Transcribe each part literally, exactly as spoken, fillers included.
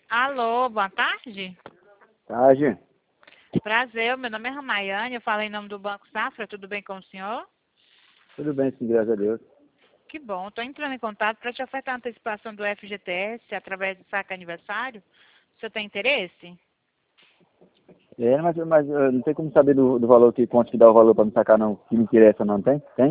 Alô, boa tarde. Tarde. Prazer, meu nome é Ramaiane, eu falo em nome do Banco Safra, tudo bem com o senhor? Tudo bem, sim, graças a Deus. Que bom, estou entrando em contato para te ofertar a antecipação do F G T S através do saque aniversário. O senhor tem interesse? É, mas, mas eh, não tem como saber do, do valor que quanto que dá o valor para me sacar, não. Que me interessa, não tem? Tem?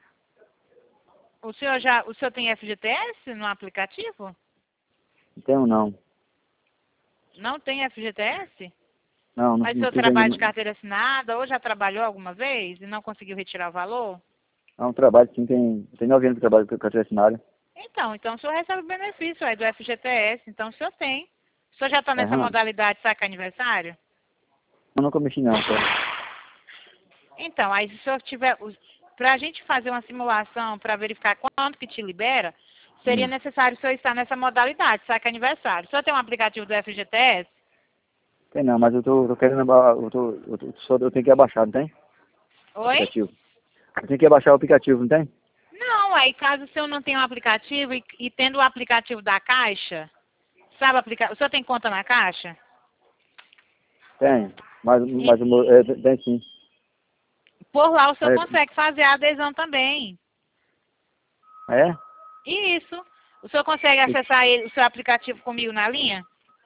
O senhor já, o senhor tem F G T S no aplicativo? Não tenho, não. Não tem F G T S? Não, não, Mas o não senhor fiz trabalha de ainda. carteira assinada ou já trabalhou alguma vez e não conseguiu retirar o valor? É um trabalho, sim, tem, tem nove anos que eu trabalho com a carteira assinada. Então, então o senhor recebe o benefício aí do F G T S, então o senhor tem. O senhor já está nessa Aham. modalidade de saque aniversário? Eu nunca mexi, não, só. Então, aí se o senhor tiver, para a gente fazer uma simulação para verificar quanto que te libera, seria Hum. necessário o senhor estar nessa modalidade, saque aniversário. O senhor tem um aplicativo do F G T S? Tem não, mas eu tô, tô querendo, aba- eu, tô, eu, tô, só, eu tenho que abaixar, não tem? O Oi? aplicativo. Eu tenho que abaixar o aplicativo, não tem? Não, aí caso o senhor não tenha um aplicativo e, e tendo o aplicativo da Caixa, sabe aplicar, o senhor tem conta na Caixa? Tem. Mas, E mas o meu, é, tem sim. por lá o senhor É? consegue fazer a adesão também. É? Isso. O senhor consegue E- acessar ele- o seu aplicativo comigo na linha?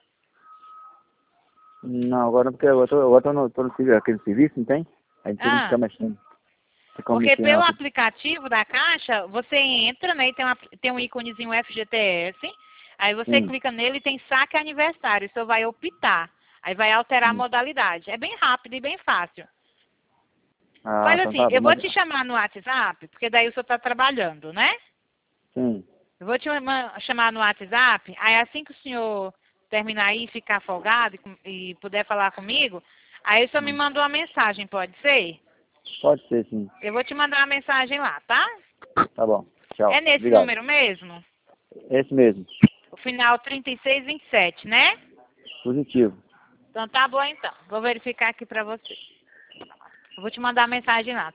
Não, agora porque eu tô, agora tô no, tô no servi- aquele serviço, não tem? Aí não tem como Ah. ficar mexendo. Não tem como Porque mexer, não. pelo aplicativo da Caixa, você entra, né, e tem, uma, tem um íconezinho F G T S, aí você Hum. clica nele e tem saque aniversário, o senhor vai optar, aí vai alterar a Hum. modalidade. É bem rápido e bem fácil. Ah, Faz então assim, tá bom, eu vou mas... te chamar no WhatsApp, porque daí o senhor está trabalhando, né? Sim, Eu vou te ma- chamar no WhatsApp, aí assim que o senhor terminar aí, ficar folgado e, com- e puder falar comigo, aí o senhor me hum. manda uma mensagem, pode ser? Pode ser, sim. Eu vou te mandar uma mensagem lá, tá? Tá bom, tchau. É nesse Obrigado. número mesmo? Esse mesmo, O final trinta e seis vinte e sete, né? positivo. Então tá bom então. Vou verificar aqui pra você. Eu vou te mandar a mensagem lá.